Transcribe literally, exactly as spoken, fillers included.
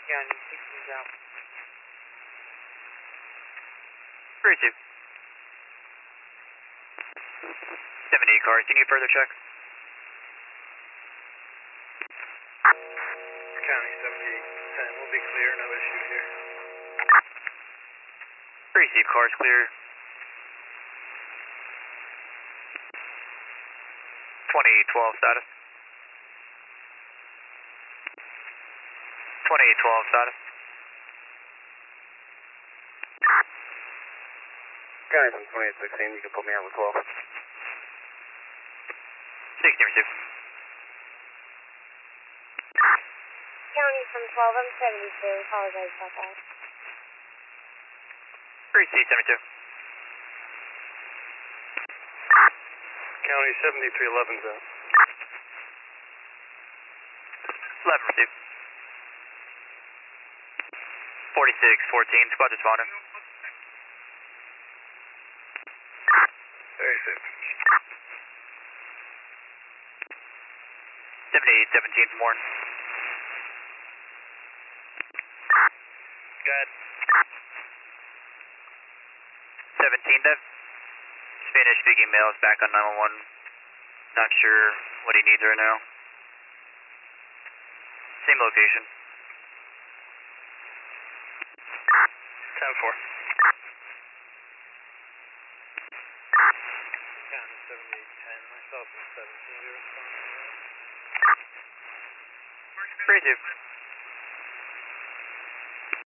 County sixteen down. three two. seventy cars, do you need further check? County seventy-eight ten, we'll be clear, no issue here. Receive cars clear. twenty twelve status. twenty twelve status. County from twenty-eight sixteen, you can put me on with twelve. sixteen receive. County from twelve, I'm seventy-two, apologize about that. Receive seventy-two. County seventy-three eleven's out. eleven receive. forty-six fourteen, squad responding. thirty-six. seventy-eight seventeen from Warren. Good. seventeen Dev. Spanish speaking male is back on nine one one. Not sure what he needs right now. Same location. ten four. County seventy-eight ten, myself and seventeen, you respond. three two.